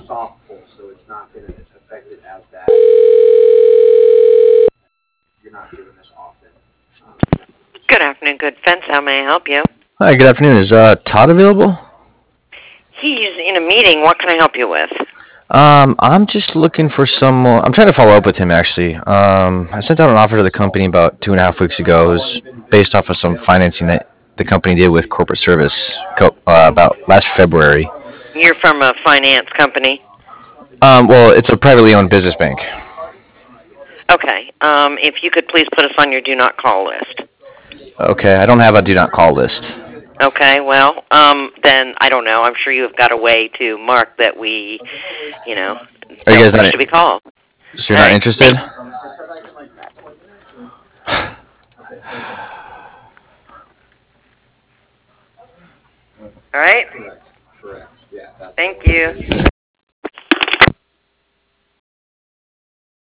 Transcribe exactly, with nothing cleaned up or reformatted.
soft pull, so it's not going to affect it as bad. You're not doing this often. Um, Good afternoon, Good Fence. How may I help you? Hi, good afternoon. Is uh, Todd available? He's in a meeting. What can I help you with? Um, I'm just looking for some more. I'm trying to follow up with him actually. Um, I sent out an offer to the company about two and a half weeks ago. It was based off of some financing that the company did with corporate service co- uh, about last February. You're from a finance company. Um, well, it's a privately owned business bank. Okay. Um, if you could please put us on your do not call list. Okay, I don't have a do not call list. Okay. Well, um, then I don't know. I'm sure you have got a way to mark that we, you know, Are you don't guys wish not? to be called. So you're All not right. interested? Thank. All right. correct. Correct. Yeah. That's Thank you.